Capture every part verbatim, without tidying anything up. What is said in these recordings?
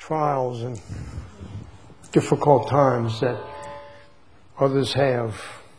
trials and difficult times that others have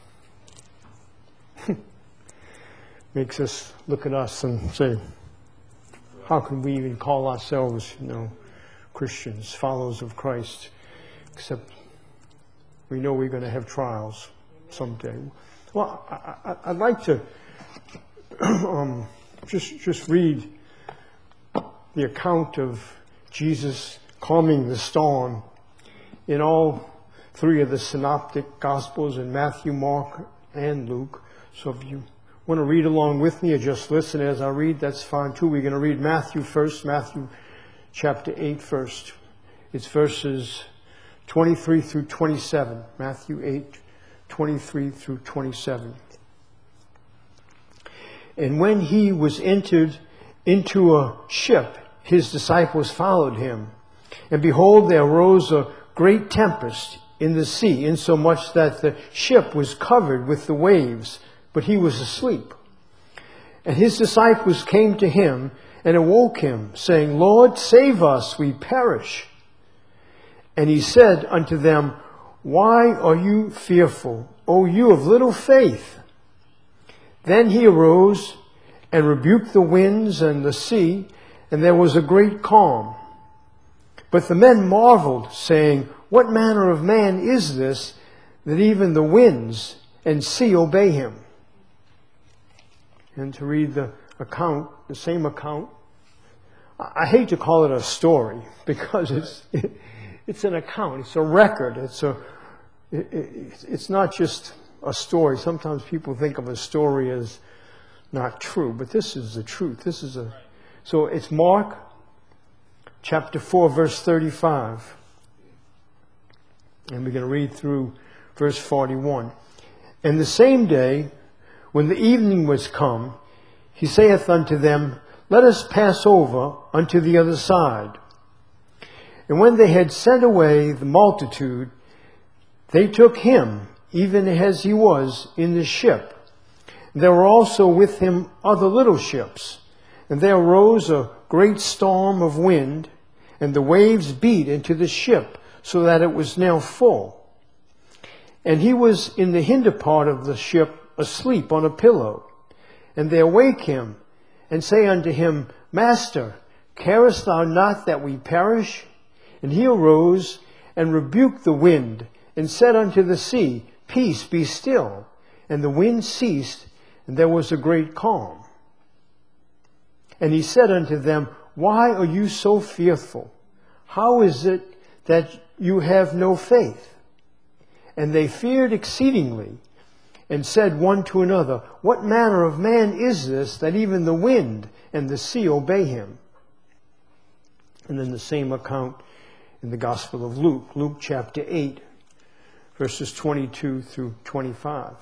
makes us look at us and say, how can we even call ourselves, you know, Christians, followers of Christ, except we know we're going to have trials someday. Well, I, I, I'd like to um, just just read the account of Jesus calming the storm in all three of the synoptic gospels, in Matthew, Mark, and Luke. So if you want to read along with me or just listen as I read, that's fine too. We're going to read Matthew first, Matthew chapter eight first. It's verses twenty-three through twenty-seven. Matthew eight, twenty-three through twenty-seven. And when he was entered into a ship, his disciples followed him. And behold, there arose a great tempest in the sea, insomuch that the ship was covered with the waves, but he was asleep. And his disciples came to him and awoke him, saying, Lord, save us, we perish. And he said unto them, Why are you fearful, O you of little faith? Then he arose and rebuked the winds and the sea, and there was a great calm. But the men marveled, saying, What manner of man is this, that even the winds and sea obey him? And to read the account, the same account, I hate to call it a story, because it's it, it's an account, it's a record, it's a it, it, it's not just a story. Sometimes people think of a story as not true, but this is the truth. This is a so it's Mark chapter four, verse thirty-five. And we're going to read through verse forty-one. And the same day, when the evening was come, he saith unto them, Let us pass over unto the other side. And when they had sent away the multitude, they took him, even as he was, in the ship. There were also with him other little ships. And there arose a great storm of wind, and the waves beat into the ship, so that it was now full. And he was in the hinder part of the ship, asleep on a pillow. And they awake him, and say unto him, Master, carest thou not that we perish? And he arose, and rebuked the wind, and said unto the sea, Peace, be still. And the wind ceased, and there was a great calm. And he said unto them, Why are you so fearful? How is it that you have no faith? And they feared exceedingly, and said one to another, What manner of man is this, that even the wind and the sea obey him? And then the same account in the Gospel of Luke, Luke chapter eight, verses twenty-two through twenty-five.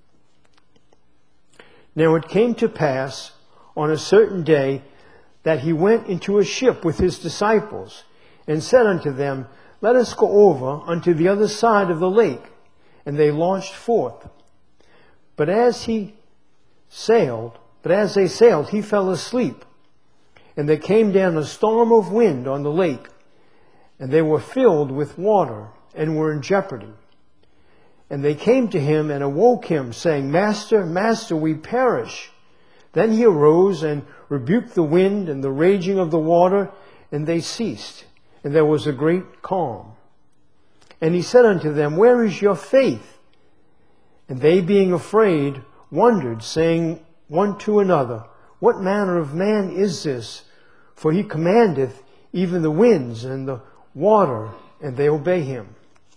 Now it came to pass on a certain day that he went into a ship with his disciples, and said unto them, Let us go over unto the other side of the lake. And they launched forth. But as he sailed, but as they sailed, he fell asleep. And there came down a storm of wind on the lake, and they were filled with water, and were in jeopardy. And they came to him and awoke him, saying, Master, Master, we perish. Then he arose and rebuked the wind and the raging of the water, and they ceased. And there was a great calm. And he said unto them, Where is your faith? And they, being afraid, wondered, saying one to another, What manner of man is this? For he commandeth even the winds and the water, and they obey him.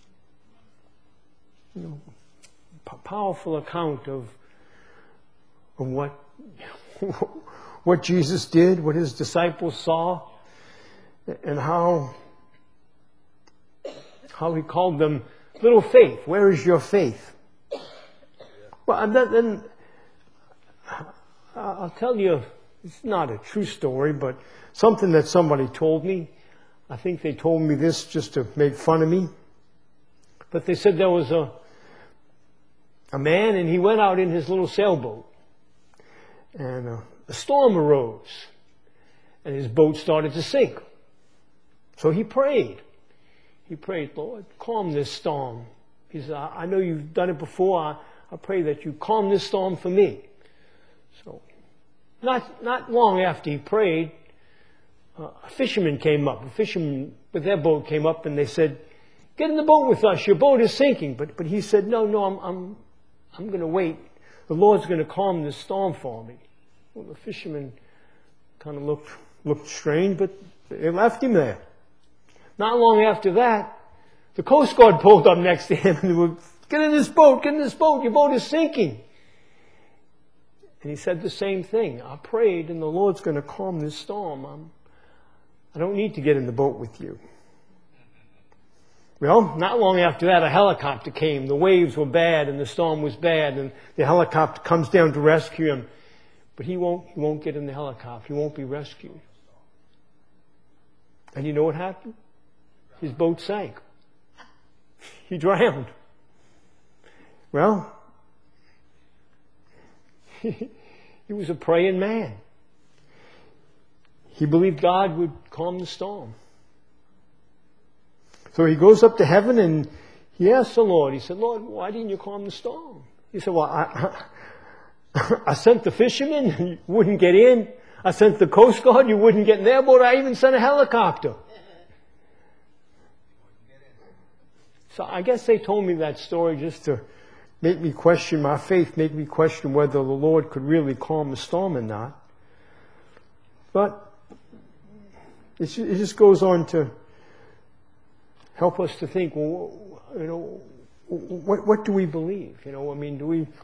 You know, p- powerful account of, of what, what Jesus did, what his disciples saw, and how, how he called them little faith. Where is your faith? Well, and then, then I'll tell you, it's not a true story, but something that somebody told me. I think they told me this just to make fun of me. But they said there was a a man, and he went out in his little sailboat. And a, a storm arose, and his boat started to sink. So he prayed. He prayed, Lord, calm this storm. He said, I, I know you've done it before. I, I pray that you calm this storm for me. So not, not long after he prayed, uh, a fisherman came up. A fisherman with their boat came up and they said, get in the boat with us. Your boat is sinking. But, but he said, no, no, I'm, I'm, I'm going to wait. The Lord's going to calm this storm for me. Well, the fisherman kind of looked, looked strange, but they left him there. Not long after that, the Coast Guard pulled up next to him and they were, get in this boat, get in this boat, your boat is sinking. And he said the same thing. I prayed and the Lord's going to calm this storm. I'm, I don't need to get in the boat with you. Well, not long after that, a helicopter came. The waves were bad and the storm was bad, and the helicopter comes down to rescue him. But he won't, he won't get in the helicopter. He won't be rescued. And you know what happened? His boat sank. He drowned. Well, he, he was a praying man. He believed God would calm the storm. So he goes up to heaven and he asks the Lord, he said, Lord, why didn't you calm the storm? He said, well, I, I, I sent the fishermen and you wouldn't get in. I sent the Coast Guard, you wouldn't get in their boat. I even sent a helicopter. So I guess they told me that story just to make me question my faith, make me question whether the Lord could really calm the storm or not. But it just goes on to help us to think, well, you know, what, what do we believe? You know, I mean, do we,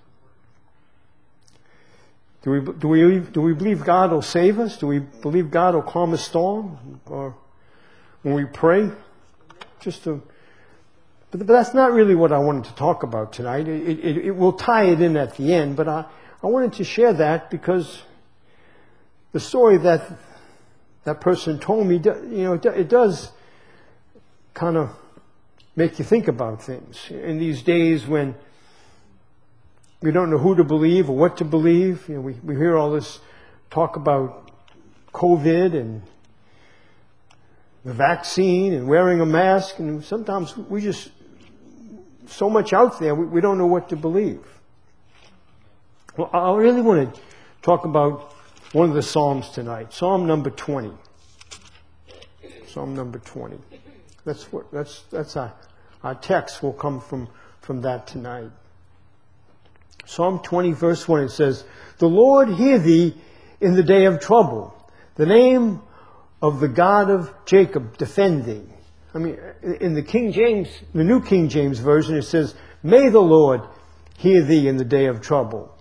do we, do we, do we believe God will save us? Do we believe God will calm a storm? Or when we pray, just to, but, but that's not really what I wanted to talk about tonight. It, it, it will tie it in at the end, but I, I wanted to share that because the story that that person told me, you know, it does kind of make you think about things. In these days when we don't know who to believe or what to believe, you know, we, we hear all this talk about COVID and the vaccine and wearing a mask, and sometimes we just, so much out there, we, we don't know what to believe. Well, I really want to talk about one of the Psalms tonight, Psalm number twenty. Psalm number twenty. That's what, that's, that's our, our text will come from, from that tonight. Psalm twenty verse one, it says, the Lord hear thee in the day of trouble. The name of the God of Jacob defend thee. I mean, in the King James, the New King James Version, it says, may the Lord hear thee in the day of trouble.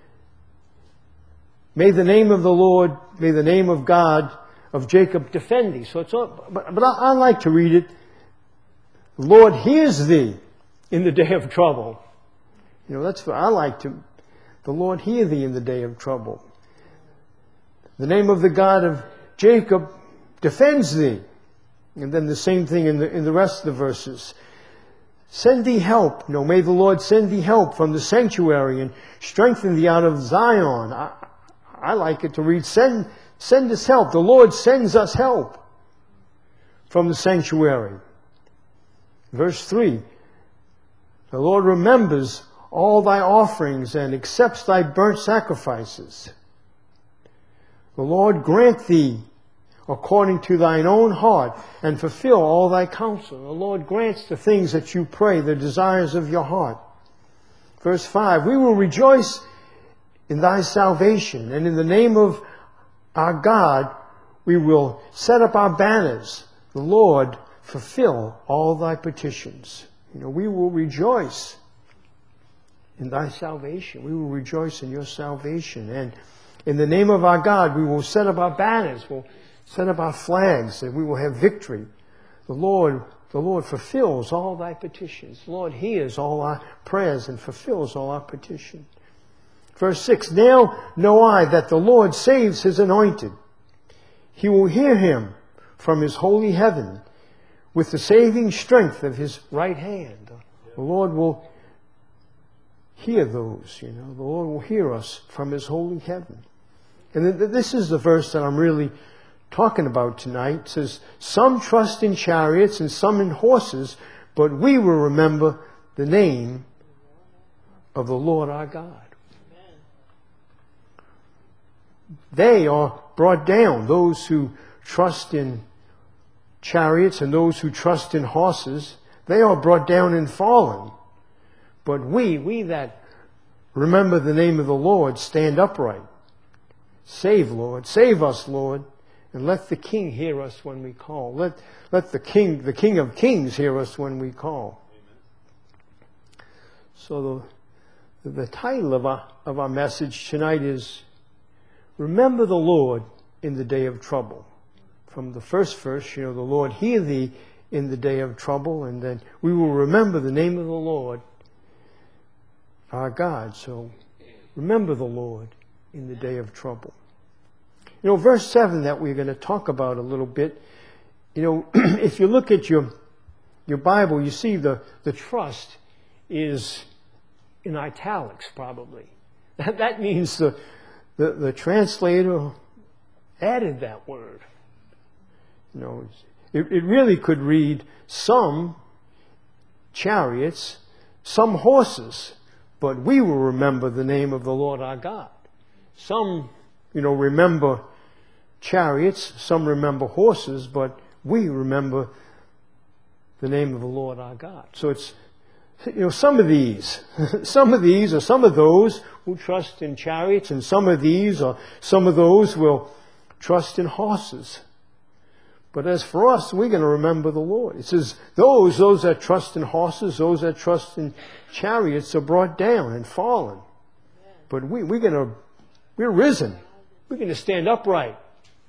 May the name of the Lord, may the name of God of Jacob defend thee. So it's all, but, but I, I like to read it, the Lord hears thee in the day of trouble. You know, that's what I like to, the Lord hear thee in the day of trouble. The name of the God of Jacob defends thee. And then the same thing in the, in the rest of the verses. Send thee help. No, may the Lord send thee help from the sanctuary and strengthen thee out of Zion. I, I like it to read, send, send us help. The Lord sends us help from the sanctuary. Verse three. The Lord remembers all thy offerings and accepts thy burnt sacrifices. The Lord grant thee according to thine own heart, and fulfill all thy counsel. The Lord grants the things that you pray, the desires of your heart. Verse five, we will rejoice in thy salvation, and in the name of our God we will set up our banners. The Lord fulfill all thy petitions. You know, we will rejoice in thy salvation. We will rejoice in your salvation. And in the name of our God, we will set up our banners. We'll set up our flags, and we will have victory. The Lord, the Lord fulfills all thy petitions. The Lord hears all our prayers and fulfills all our petitions. Verse six, now know I that the Lord saves his anointed. He will hear him from his holy heaven with the saving strength of his right hand. The Lord will hear those, you know. The Lord will hear us from his holy heaven. And this is the verse that I'm really talking about tonight. It says, some trust in chariots and some in horses, but we will remember the name of the Lord our God. They are brought down, those who trust in chariots and those who trust in horses. They are brought down and fallen. But we, we that remember the name of the Lord, stand upright. Save, Lord. Save us, Lord. And let the King hear us when we call. Let, let the King, the King of Kings hear us when we call. Amen. So the, the title of our, of our message tonight is Remember the Lord in the Day of Trouble. From the first verse, you know, the Lord hear thee in the day of trouble, and then we will remember the name of the Lord, our God. So remember the Lord in the day of trouble. You know, verse seven that we're going to talk about a little bit, you know, if you look at your your Bible, you see the, the trust is in italics probably. That, that means the, the, the translator added that word. You know, it, it really could read some chariots, some horses, but we will remember the name of the Lord our God. Some, you know, remember chariots, some remember horses, but we remember the name of the Lord our God. So it's, you know, some of these, some of these are some of those who trust in chariots, and some of these are some of those will trust in horses. But as for us, we're going to remember the Lord. It says, those, those that trust in horses, those that trust in chariots are brought down and fallen. But we, we're going to, we're risen. We're going to stand upright.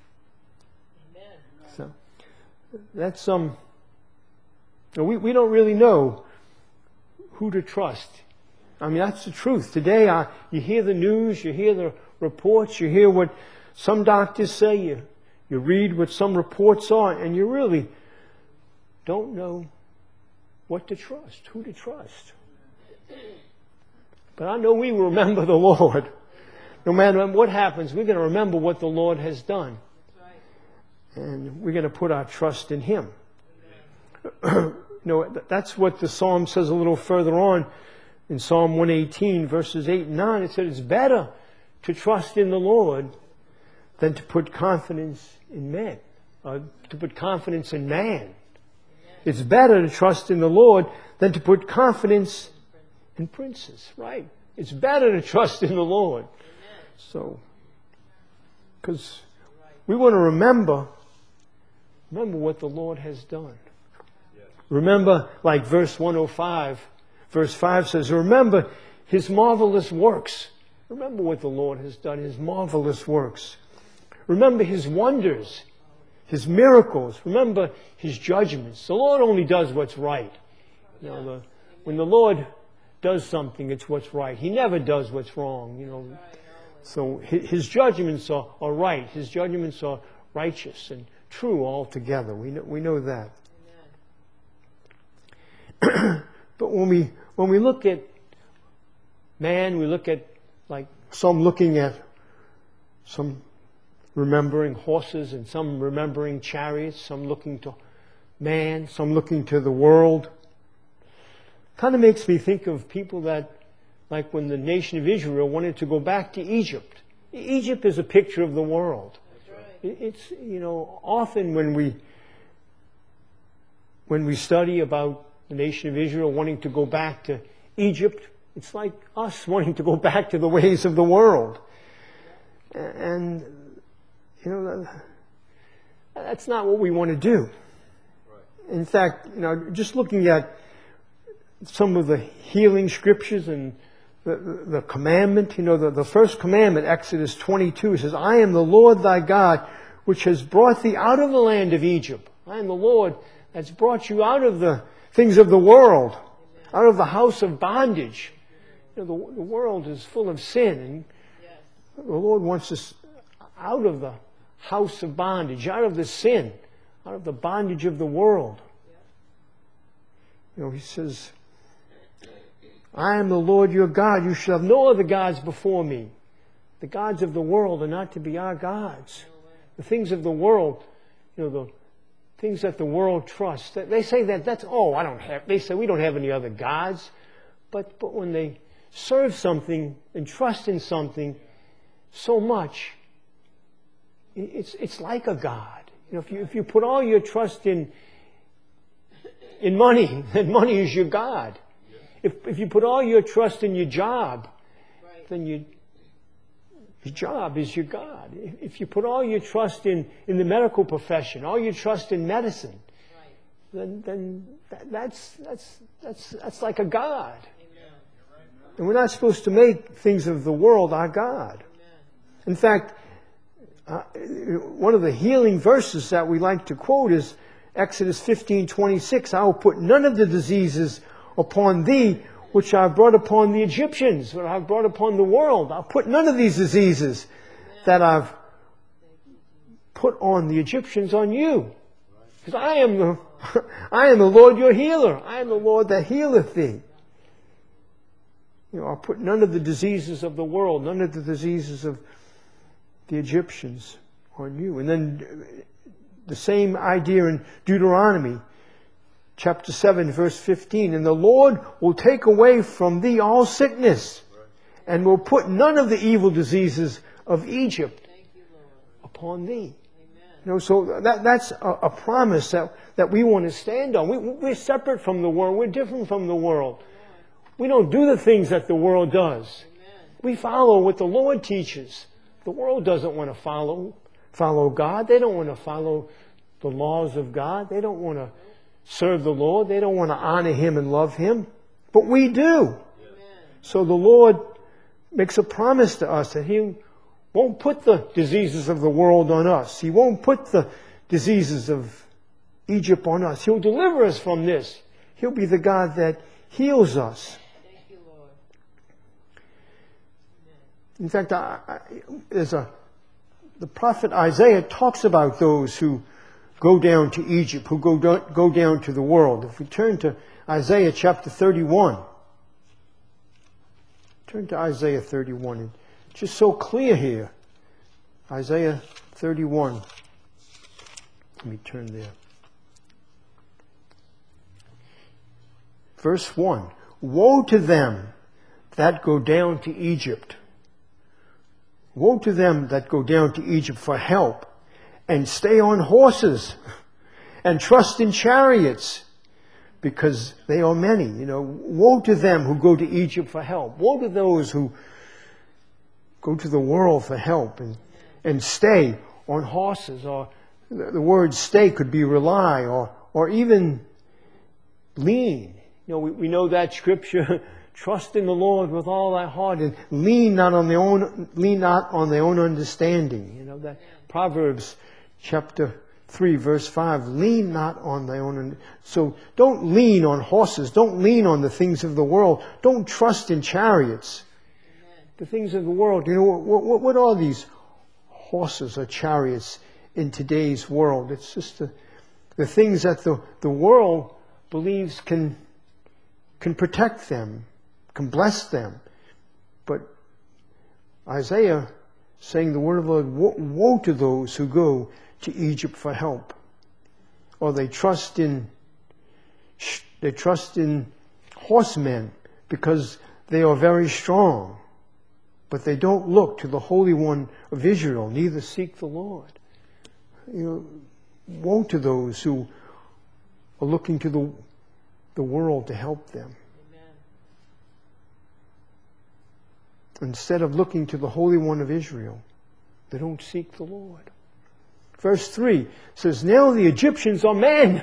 So that's um. We we don't really know who to trust. I mean, that's the truth. Today, I, you hear the news, you hear the reports, you hear what some doctors say, you you read what some reports are, and you really don't know what to trust, who to trust. But I know we will remember the Lord. No matter what happens, we're going to remember what the Lord has done. And we're going to put our trust in Him. You know, that's what the Psalm says a little further on. In Psalm one eighteen, verses eight and nine, it said it's better to trust in the Lord than to put confidence in men, or to put confidence in man. It's better to trust in the Lord than to put confidence in princes. Right. It's better to trust in the Lord. So, because we want to remember, remember what the Lord has done. Remember, like verse one oh five, verse five says, remember His marvelous works. Remember what the Lord has done, His marvelous works. Remember His wonders, His miracles. Remember His judgments. The Lord only does what's right. You know, the, when the Lord does something, it's what's right. He never does what's wrong. You know, so His judgments are, are right. His judgments are righteous and true altogether. We know, we know that. But when we when we look at man, we look at, like, some looking at some remembering horses and some remembering chariots, some looking to man, some looking to the world. Kind of makes me think of people that, like when the nation of Israel wanted to go back to Egypt. Egypt is a picture of the world. That's right. It's, you know, often when we when we study about the nation of Israel wanting to go back to Egypt, it's like us wanting to go back to the ways of the world. And, you know, that's not what we want to do. In fact, you know, just looking at some of the healing scriptures and the, the, the commandment, you know, the, the first commandment, Exodus twenty-two, says, I am the Lord thy God, which has brought thee out of the land of Egypt. I am the Lord that's brought you out of the things of the world, out of the house of bondage. You know, the, the world is full of sin, and the Lord wants us out of the house of bondage, out of the sin, out of the bondage of the world. You know, He says, I am the Lord your God. You shall have no other gods before me. The gods of the world are not to be our gods. The things of the world, you know, the things that the world trusts. They say that that's, oh, I don't have, they say we don't have any other gods. But, but when they serve something and trust in something so much, it's, it's like a God. You know, if you, if you put all your trust in, in money, then money is your God. If, if you put all your trust in your job, then you, your job is your God. If, if you put all your trust in, in the medical profession, all your trust in medicine, then, then that, that's, that's, that's, that's like a God. And we're not supposed to make things of the world our God. In fact, uh, one of the healing verses that we like to quote is Exodus fifteen twenty-six. I will put none of the diseases upon thee which I brought upon the Egyptians, which I brought upon the world. I'll put none of these diseases that I've put on the Egyptians on you. Because I am the, I am the Lord your healer. I am the Lord that healeth thee. You know, I'll put none of the diseases of the world, none of the diseases of the Egyptians on you. And then the same idea in Deuteronomy chapter seven, verse fifteen. And the Lord will take away from thee all sickness, and will put none of the evil diseases of Egypt upon thee. You know, so that, that's a, a promise that, that we want to stand on. We, we're separate from the world. We're different from the world. We don't do the things that the world does. We follow what the Lord teaches. The world doesn't want to follow, follow God. They don't want to follow the laws of God. They don't want to serve the Lord. They don't want to honor Him and love Him. But we do. So the Lord makes a promise to us that He won't put the diseases of the world on us. He won't put the diseases of Egypt on us. He'll deliver us from this. He'll be the God that heals us. In fact, I, I, there's a, the prophet Isaiah talks about those who go down to Egypt, who go down, go down to the world. If we turn to Isaiah chapter thirty-one, turn to Isaiah thirty-one. It's just so clear here. Isaiah thirty-one. Let me turn there. Verse one. Woe to them that go down to Egypt. Woe to them that go down to Egypt for help, and stay on horses, and trust in chariots, because they are many. You know, woe to them who go to Egypt for help. Woe to those who go to the world for help and, and stay on horses. Or the word stay could be rely, or, or even lean. You know, we, we know that scripture, trust in the Lord with all thy heart, and lean not on their own, lean not on their own understanding. You know, that Proverbs chapter three, verse five, lean not on thy own. So don't lean on horses. Don't lean on the things of the world. Don't trust in chariots. Amen. The things of the world. You know, what, what, what are these horses or chariots in today's world? It's just the, the things that the, the world believes can, can protect them, can bless them. But Isaiah saying the word of the Lord, woe, woe to those who go to Egypt for help. Or they trust in, they trust in horsemen because they are very strong. But they don't look to the Holy One of Israel, neither seek the Lord. You know, woe to those who are looking to the, the world to help them. Amen. Instead of looking to the Holy One of Israel, they don't seek the Lord. Verse three says, now the Egyptians are men.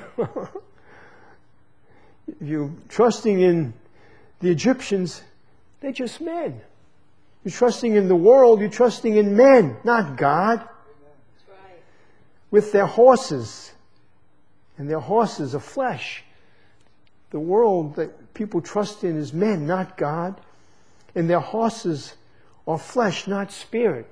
If you're trusting in the Egyptians, they're just men. You're trusting in the world, you're trusting in men, not God. That's right. With their horses. And their horses are flesh. The world that people trust in is men, not God. And their horses are flesh, not spirit.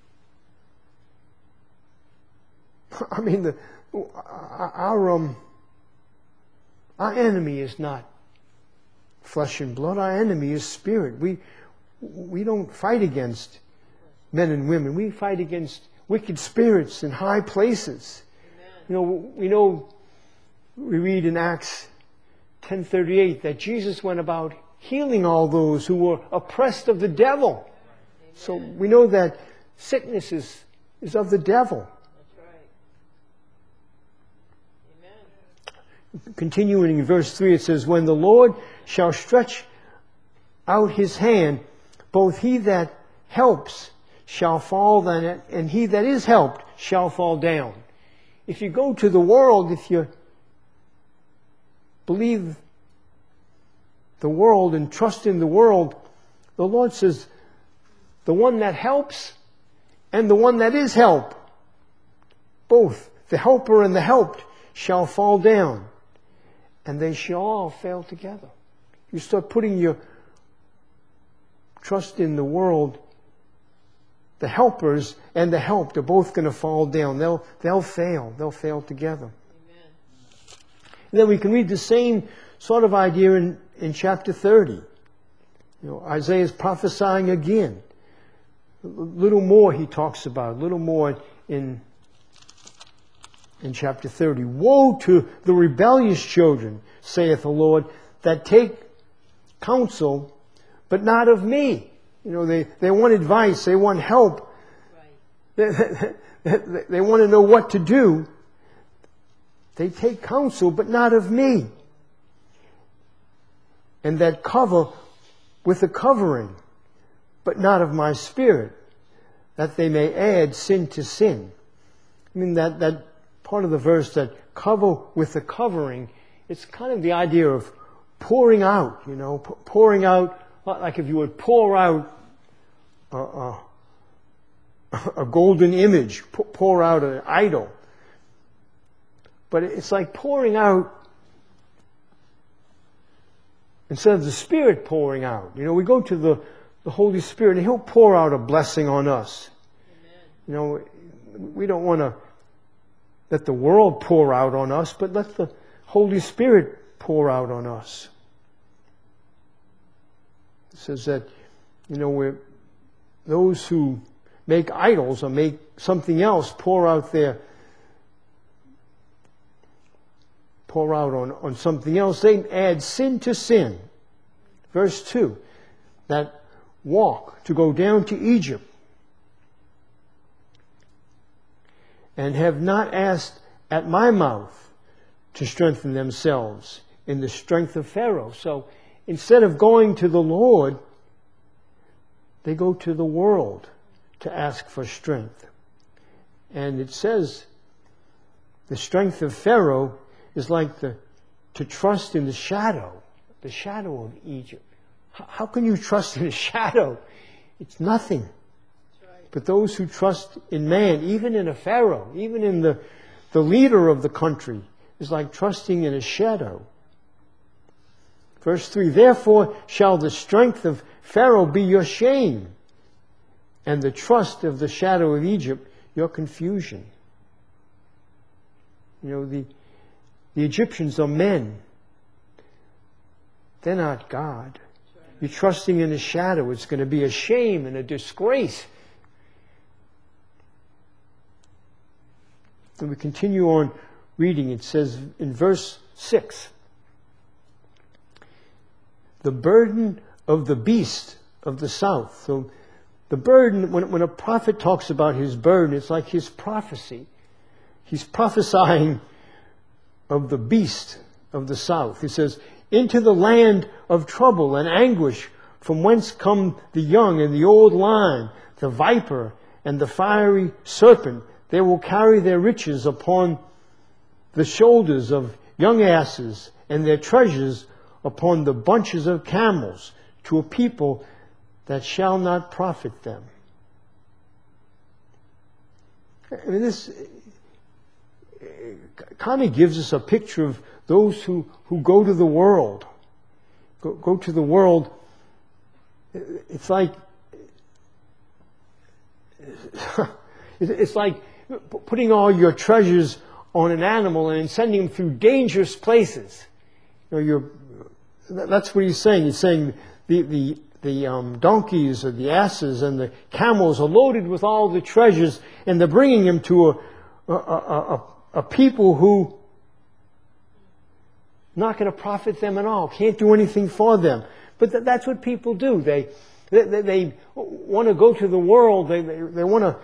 I mean, the, our um, our enemy is not flesh and blood. Our enemy is spirit. We we don't fight against men and women. We fight against wicked spirits in high places. Amen. You know, we know, we read in Acts ten thirty-eight that Jesus went about healing all those who were oppressed of the devil. Amen. So we know that sickness is, is of the devil. That's right. Amen. Continuing in verse three, it says, when the Lord shall stretch out his hand, both he that helps shall fall, then, and he that is helped shall fall down. If you go to the world, if you believe the world and trust in the world, the Lord says, the one that helps and the one that is helped, both the helper and the helped, shall fall down, and they shall all fail together. You start putting your trust in the world, the helpers and the helped are both going to fall down. They'll, they'll fail. They'll fail together. Amen. And then we can read the same sort of idea in, in chapter thirty. You know, Isaiah is prophesying again. A little more he talks about, a little more in, in chapter thirty. Woe to the rebellious children, saith the Lord, that take counsel, but not of me. You know, they, they want advice, they want help. Right. They, they, they want to know what to do. They take counsel, but not of me. And that cover with a covering, but not of my spirit, that they may add sin to sin. I mean, that, that part of the verse, that cover with a covering, it's kind of the idea of pouring out, you know, pouring out, like if you would pour out a, a, a golden image, pour out an idol. But it's like pouring out instead of the Spirit pouring out. You know, we go to the, the Holy Spirit and He'll pour out a blessing on us. Amen. You know, we don't want to let the world pour out on us, but let the Holy Spirit pour out on us. It says that, you know, we're, those who make idols or make something else pour out their, pour out on, on something else. They add sin to sin. Verse two, that walk to go down to Egypt and have not asked at my mouth to strengthen themselves in the strength of Pharaoh. So instead of going to the Lord, they go to the world to ask for strength. And it says the strength of Pharaoh is like the, to trust in the shadow, the shadow of Egypt. How can you trust in a shadow? It's nothing. That's right. But those who trust in man, even in a Pharaoh, even in the, the leader of the country, is like trusting in a shadow. Verse three, therefore shall the strength of Pharaoh be your shame, and the trust of the shadow of Egypt your confusion. You know, the, the Egyptians are men. They're not God. You're trusting in a shadow. It's going to be a shame and a disgrace. And we continue on reading. It says in verse six, the burden of the beast of the south. So the burden, when, when a prophet talks about his burden, it's like his prophecy. He's prophesying of the beast of the south. He says, into the land of trouble and anguish, from whence come the young and the old lion, the viper and the fiery serpent. They will carry their riches upon the shoulders of young asses, and their treasures upon the bunches of camels, to a people that shall not profit them. I mean, this kind of gives us a picture of those who, who go to the world. Go, go to the world. It's like it's like putting all your treasures on an animal and sending them through dangerous places. You know, you're, that's what he's saying. He's saying the, the, the um, donkeys or the asses and the camels are loaded with all the treasures, and they're bringing them to a, a, a, a, a people who not going to profit them at all, can't do anything for them. But th- that's what people do. They they, they, they want to go to the world. They they, they want to,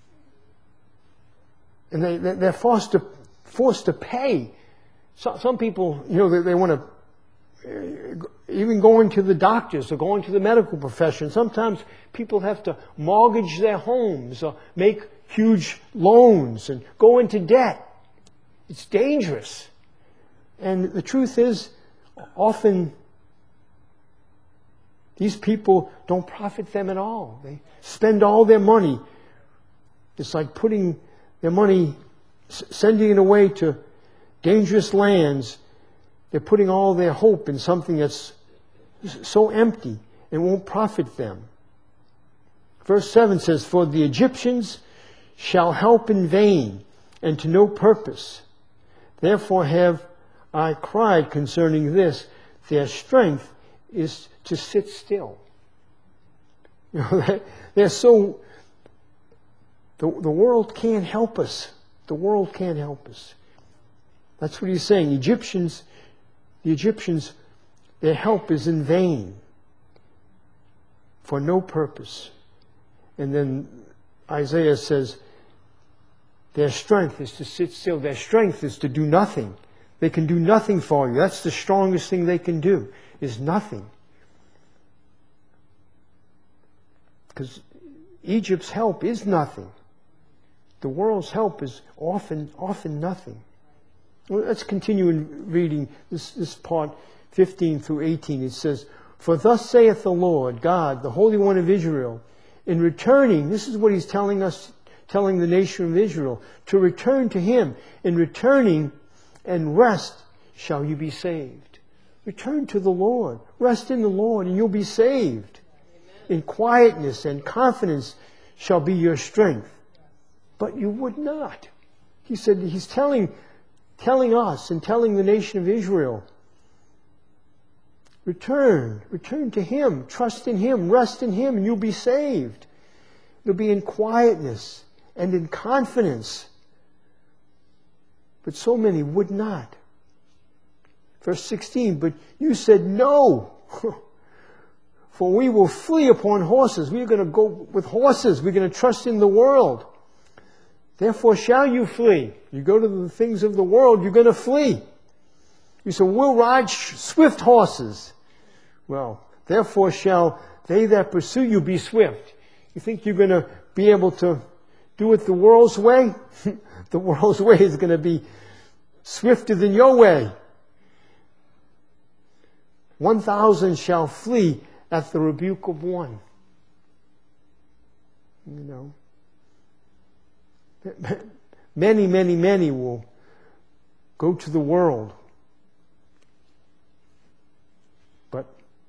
and they they're forced to forced to pay. So, some people, you know, they, they want to. Even going to the doctors or going to the medical profession, sometimes people have to mortgage their homes or make huge loans and go into debt. It's dangerous. And the truth is, often these people don't profit them at all. They spend all their money. It's like putting their money, sending it away to dangerous lands. They're putting all their hope in something that's so empty and won't profit them. Verse seven says, "For the Egyptians shall help in vain and to no purpose. Therefore have I cried concerning this, their strength is to sit still." You know, they're so, the, the world can't help us. The world can't help us. That's what he's saying. Egyptians, the Egyptians, their help is in vain, for no purpose. And then Isaiah says, their strength is to sit still. Their strength is to do nothing. They can do nothing for you. That's the strongest thing they can do, is nothing. Because Egypt's help is nothing. The world's help is often, often nothing. Well, let's continue in reading this, this part, fifteen through eighteen. It says, "For thus saith the Lord God, the Holy One of Israel, in returning," this is what he's telling us, telling the nation of Israel, to return to him. "In returning and rest shall you be saved." Return to the Lord. Rest in the Lord and you'll be saved. "In quietness and confidence shall be your strength." But you would not. He said, he's telling, telling us and telling the nation of Israel, return, return to him, trust in him, rest in him, and you'll be saved. You'll be in quietness and in confidence. But so many would not. Verse sixteen, "But you said no, for we will flee upon horses." We're going to go with horses. We're going to trust in the world. "Therefore shall you flee." You go to the things of the world, you're going to flee. You say, "We'll ride swift horses." Well, "Therefore shall they that pursue you be swift." You think you're going to be able to do it the world's way? The world's way is going to be swifter than your way. One thousand shall flee at the rebuke of one. You know. Many, many, many will go to the world. But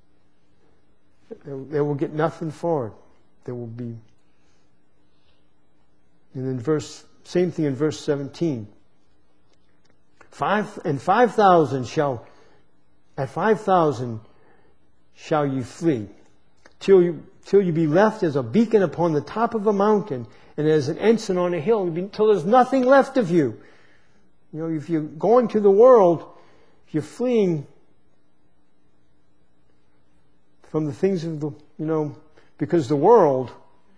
they will get nothing for it. There will be. And then verse, same thing in verse seventeen. Five and five thousand shall, at five thousand shall you flee, till you till you be left as a beacon upon the top of a mountain, and as an ensign on a hill, until there's nothing left of you. You know, if you're going to the world, if you're fleeing from the things of the, you know, because the world,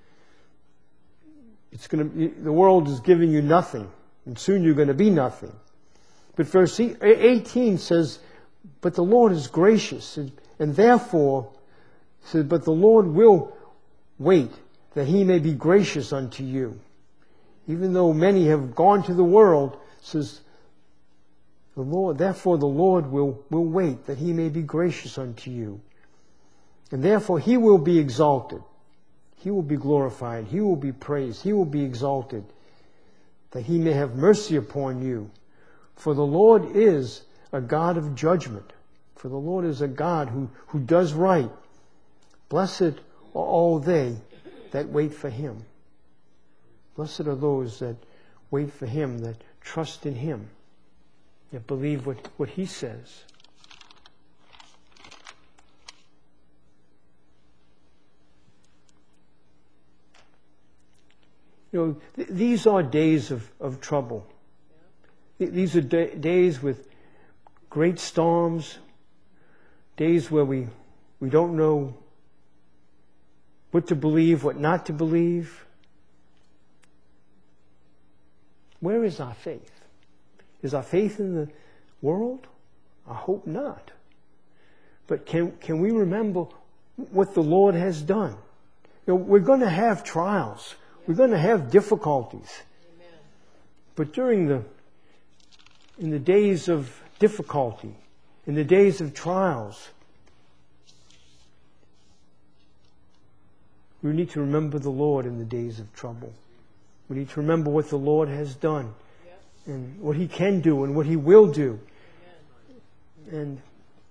it's going to, the world is giving you nothing, and soon you're going to be nothing. But verse eighteen says, "But the Lord is gracious, and, and therefore," says, "but the Lord will wait, that he may be gracious unto you." Even though many have gone to the world, says the Lord, "Therefore the Lord will, will wait, that he may be gracious unto you. And therefore he will be exalted. He will be glorified. He will be praised. He will be exalted, that he may have mercy upon you. For the Lord is a God of judgment. For the Lord is a God who, who does right. Blessed are all they that wait for him." Blessed are those that wait for him, that trust in him, that believe what, what he says. You know, th- these are days of, of trouble. Th- These are da- days with great storms, days where we, we don't know what to believe, what not to believe. Where is our faith? Is our faith in the world? I hope not. But can, can we remember what the Lord has done? You know, we're going to have trials. We're going to have difficulties. Amen. But during the, in the days of difficulty, in the days of trials, we need to remember the Lord in the days of trouble. We need to remember what the Lord has done, Yep. and what He can do and what He will do. Amen. And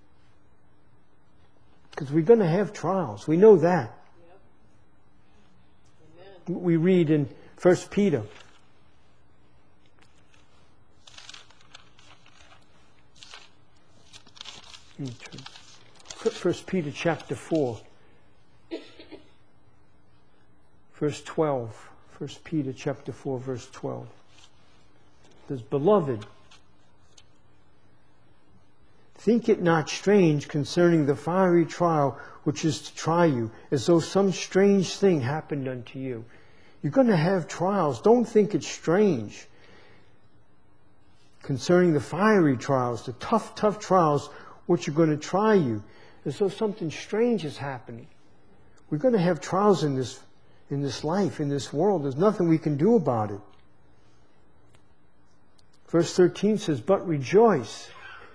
because we're going to have trials. We know that. Yep. Amen. We read in First Peter. First Peter chapter four. Verse twelve. First Peter chapter four, verse twelve. It says, Beloved, think it not strange concerning the fiery trial which is to try you, as though some strange thing happened unto you. You're going to have trials. Don't think it's strange. Concerning the fiery trials, the tough, tough trials which are going to try you, as though something strange is happening. We're going to have trials in this in this life, in this world. There's nothing we can do about it. Verse thirteen says, But rejoice,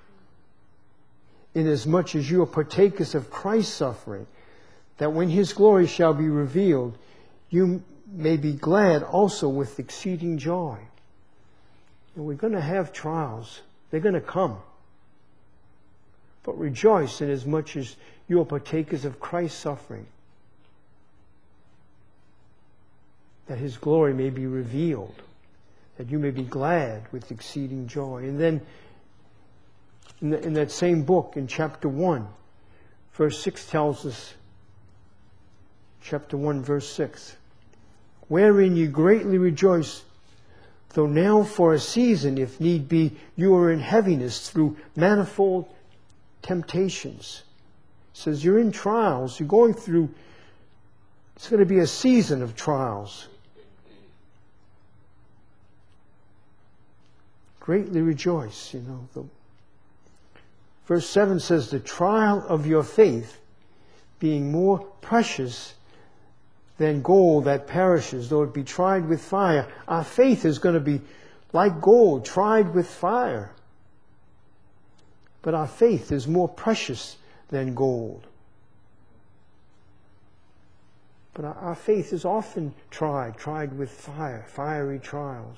inasmuch as you are partakers of Christ's suffering, that when His glory shall be revealed, you may be glad also with exceeding joy. And we're going to have trials. They're going to come. But rejoice inasmuch as you are partakers of Christ's suffering, that His glory may be revealed, that you may be glad with exceeding joy. And then in, the, in that same book, in chapter one, verse six tells us, chapter one, verse six, Wherein you greatly rejoice, though now for a season, if need be, you are in heaviness through manifold temptations. It says you're in trials, you're going through, it's going to be a season of trials. Greatly rejoice, you know. The, verse seven says, the trial of your faith, being more precious than gold that perishes, though it be tried with fire. Our faith is going to be like gold, tried with fire. But our faith is more precious than gold. But our, our faith is often tried, tried with fire, fiery trials.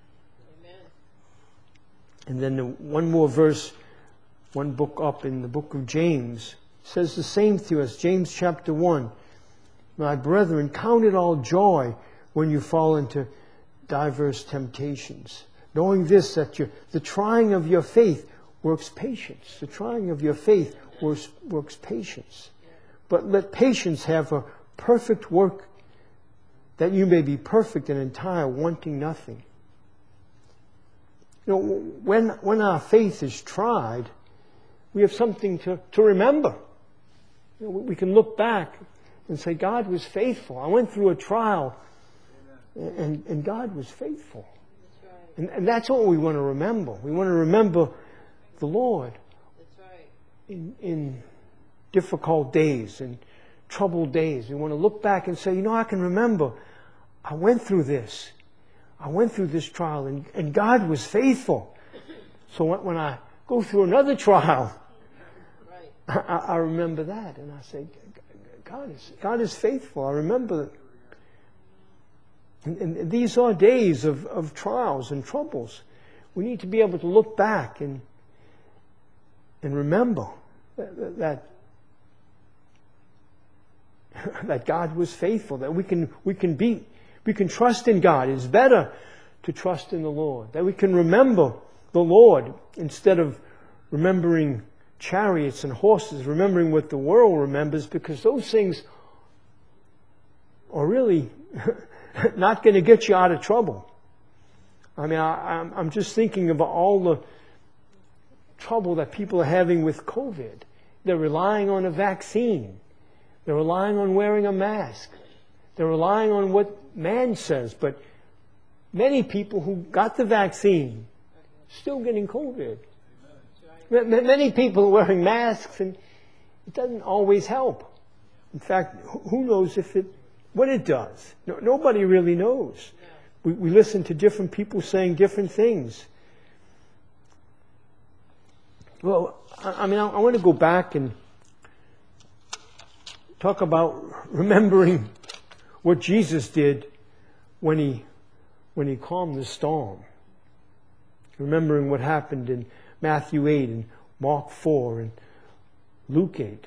And then the, one more verse, one book up in the book of James, says the same to us. James chapter one. My brethren, count it all joy when you fall into diverse temptations, knowing this, that you, the trying of your faith works patience. The trying of your faith works, works patience. But let patience have a perfect work, that you may be perfect and entire, wanting nothing. You know, when, when our faith is tried, we have something to, to remember. You know, we can look back and say, God was faithful. I went through a trial, and, and God was faithful. That's right. And, and that's what we want to remember. We want to remember the Lord That's right. in, in difficult days and troubled days. We want to look back and say, you know, I can remember I went through this. I went through this trial, and, and God was faithful. So when, when I go through another trial, Right. I, I remember that, and I say, God is God is faithful. I remember it. And, and these are days of, of trials and troubles. We need to be able to look back and and remember that that, that God was faithful. That we can we can be we can trust in God. It's better to trust in the Lord. That we can remember the Lord instead of remembering chariots and horses, remembering what the world remembers, because those things are really not going to get you out of trouble. I mean, I, I'm, I'm just thinking of all the trouble that people are having with COVID. They're relying on a vaccine. They're relying on wearing a mask. They're relying on what man says. But many people who got the vaccine still getting COVID. Amen. Many people are wearing masks, and it doesn't always help. In fact, who knows if it, what it does? No, nobody really knows. We, we listen to different people saying different things. Well, I, I mean, I, I want to go back and talk about remembering what Jesus did when he when he calmed the storm. Remembering what happened in Matthew eight and Mark four and Luke eight.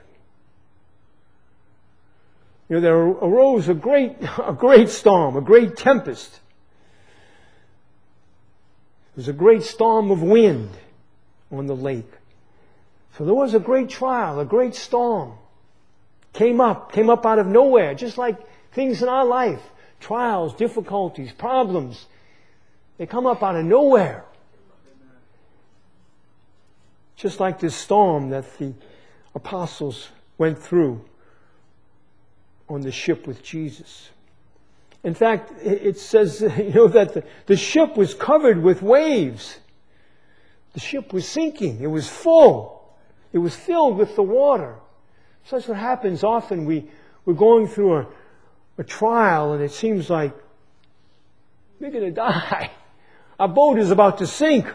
You know, there arose a great a great storm, a great tempest. There was a great storm of wind on the lake. So there was a great trial, a great storm. Came up, came up out of nowhere, just like things in our life. Trials, difficulties, problems. They come up out of nowhere. Just like this storm that the apostles went through on the ship with Jesus. In fact, it says, you know, that the, the ship was covered with waves. The ship was sinking. It was full. It was filled with the water. So that's what happens often. We, we're going through a, a trial and it seems like we're going to die. Our boat is about to sink.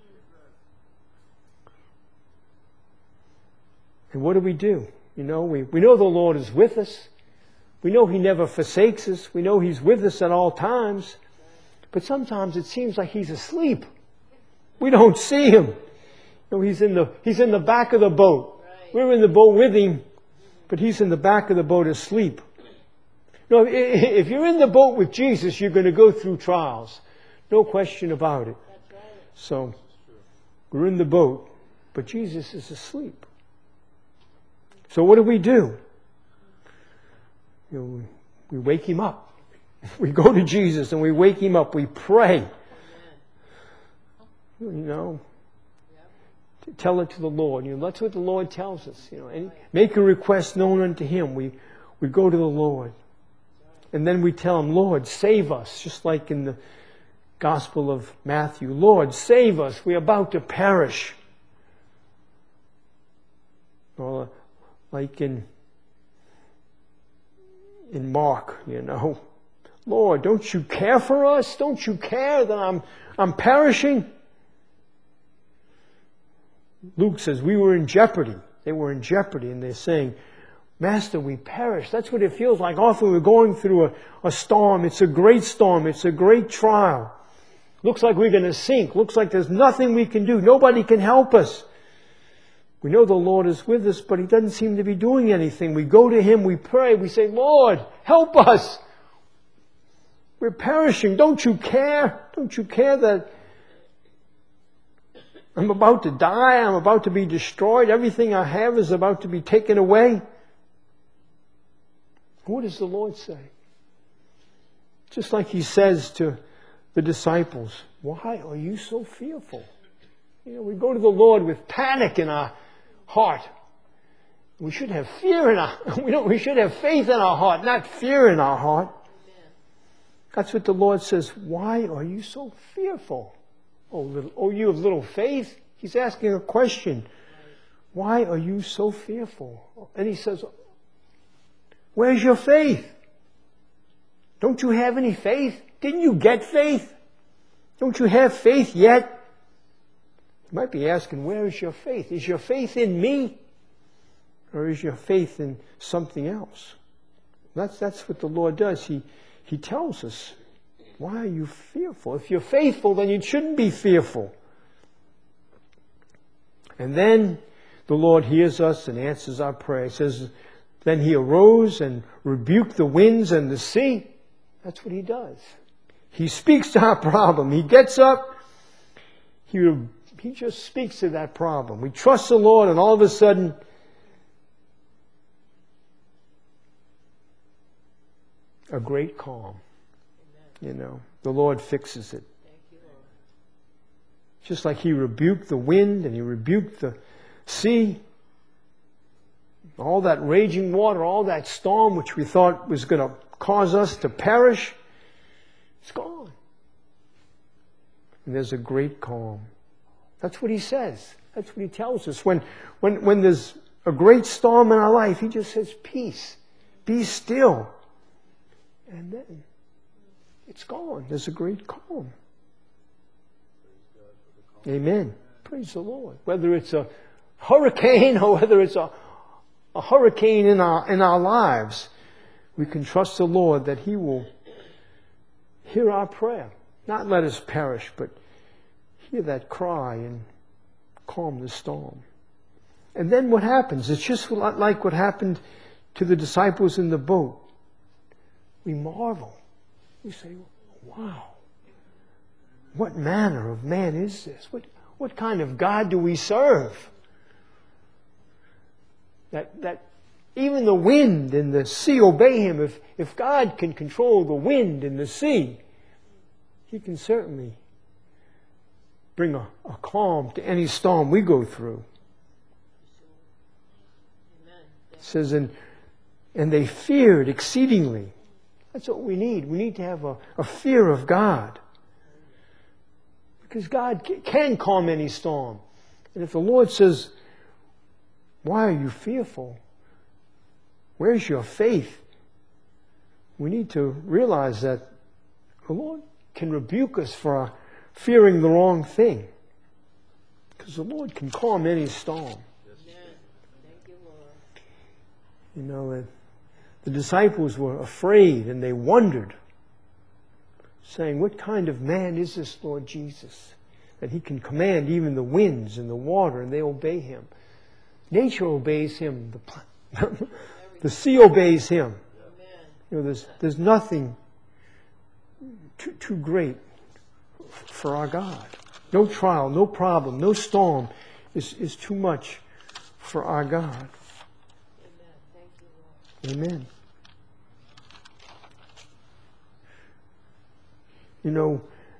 And what do we do? You know, we, we know the Lord is with us. We know He never forsakes us. We know He's with us at all times. But sometimes it seems like He's asleep. We don't see Him. You know, He's in the, He's in the back of the boat. We're in the boat with Him, but He's in the back of the boat asleep. You know, if you're in the boat with Jesus, you're going to go through trials. No question about it. So, we're in the boat, but Jesus is asleep. So what do we do? You know, we wake Him up. We go to Jesus and we wake Him up. We pray. You know, tell it to the Lord. You know, that's what the Lord tells us. You know, and make a request known unto Him. We we go to the Lord, and then we tell Him, Lord, save us. Just like in the Gospel of Matthew, Lord, save us. We're about to perish. Or like in in Mark, you know, Lord, don't you care for us? Don't you care that I'm I'm perishing? Luke says we were in jeopardy. They were in jeopardy, and they're saying, Master, we perish. That's what it feels like. Often we're going through a, a storm. It's a great storm. It's a great trial. Looks like we're going to sink. Looks like there's nothing we can do. Nobody can help us. We know the Lord is with us, but He doesn't seem to be doing anything. We go to Him, we pray, we say, Lord, help us. We're perishing. Don't you care? Don't you care that I'm about to die? I'm about to be destroyed. Everything I have is about to be taken away. What does the Lord say? Just like He says to the disciples, why are you so fearful? You know, we go to the Lord with panic in our heart. We should have fear in our, we don't, we should have faith in our heart, not fear in our heart. Amen. That's what the Lord says. Why are you so fearful? Oh, little, oh, you have little faith? He's asking a question. Why are you so fearful? And He says, where's your faith? Don't you have any faith? Didn't you get faith? Don't you have faith yet? You might be asking, where is your faith? Is your faith in me? Or is your faith in something else? That's, that's what the Lord does. He, he tells us, why are you fearful? If you're faithful, then you shouldn't be fearful. And then the Lord hears us and answers our prayer. He says, then He arose and rebuked the winds and the sea. That's what He does. He speaks to our problem. He gets up. He, he just speaks to that problem. We trust the Lord, and all of a sudden, a great calm. You know, the Lord fixes it. Thank you, Lord. Just like He rebuked the wind and He rebuked the sea, all that raging water, all that storm which we thought was going to cause us to perish, it's gone. And there's a great calm. That's what He says. That's what He tells us. When, when, when there's a great storm in our life, He just says, peace, be still. And then it's gone. There's a great calm. Amen. Praise the Lord. Whether it's a hurricane or whether it's a, a hurricane in our, in our lives, we can trust the Lord that He will hear our prayer. Not let us perish, but hear that cry and calm the storm. And then what happens? It's just like what happened to the disciples in the boat. We marvel. We say, wow, what manner of man is this? What, what kind of God do we serve? That, that even the wind and the sea obey Him. If, if God can control the wind and the sea, He can certainly bring a, a calm to any storm we go through. It says, and, and they feared exceedingly. That's what we need. We need to have a, a fear of God. Because God can calm any storm. And if the Lord says, why are you fearful? Where's your faith? We need to realize that the Lord can rebuke us for our fearing the wrong thing. Because the Lord can calm any storm. Amen. Thank you, Lord. You know, uh, the disciples were afraid and they wondered, saying, what kind of man is this Lord Jesus? That He can command even the winds and the water and they obey Him. Nature obeys Him. The, the sea obeys Him. Amen. You know, there's, there's nothing too, too great for our God. No trial, no problem, no storm is, is too much for our God. Amen. Thank you, Lord. Amen. You know,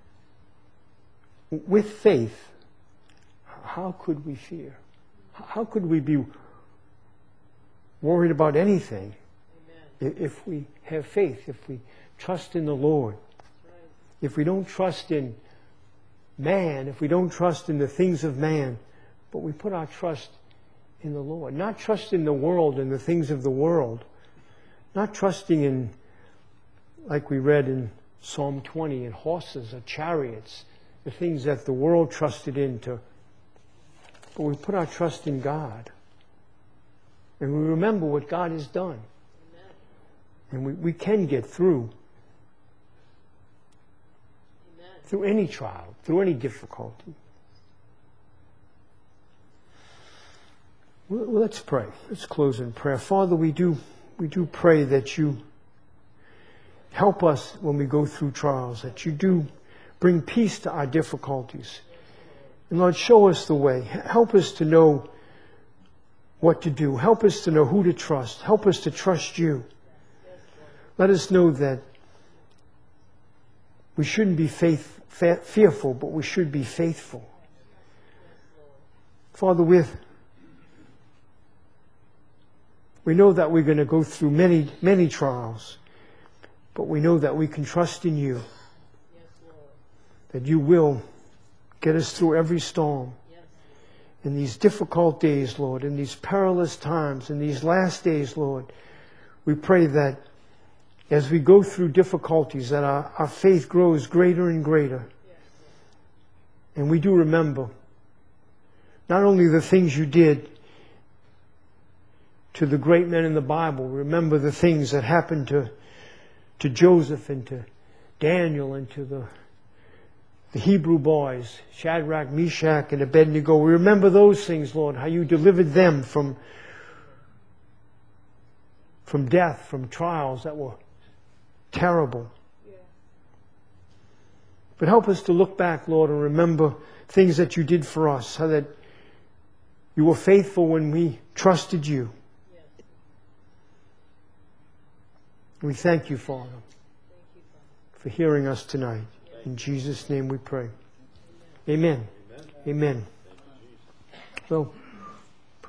with faith, how could we fear? How could we be worried about anything? Amen. If we have faith, if we trust in the Lord? Right. If we don't trust in man, if we don't trust in the things of man, but we put our trust in the Lord. Not trust in the world and the things of the world. Not trusting in, like we read in Psalm twenty, in horses or chariots, the things that the world trusted into. But we put our trust in God. And we remember what God has done. Amen. And we, we can get through. Amen. Through any trial, through any difficulty. Well, let's pray. Let's close in prayer. Father, we do, we do pray that You help us when we go through trials, that You do bring peace to our difficulties. And Lord, show us the way. Help us to know what to do. Help us to know who to trust. Help us to trust You. Let us know that we shouldn't be faith, fe- fearful, but we should be faithful. Father, with we know that we're going to go through many, many trials, but we know that we can trust in You. Yes, Lord. That You will get us through every storm. Yes. In these difficult days, Lord, in these perilous times, in these last days, Lord, we pray that as we go through difficulties, that our, our faith grows greater and greater. Yes. And we do remember not only the things You did to the great men in the Bible, remember the things that happened to, to Joseph and to Daniel and to the, the Hebrew boys, Shadrach, Meshach, and Abednego. We remember those things, Lord, how You delivered them from, from death, from trials that were terrible. Yeah. But help us to look back, Lord, and remember things that You did for us, how that You were faithful when we trusted You. Yes. We thank You, Father, Thank you, Father. for hearing us tonight. In Jesus' name we pray. Amen. Amen. Amen. So.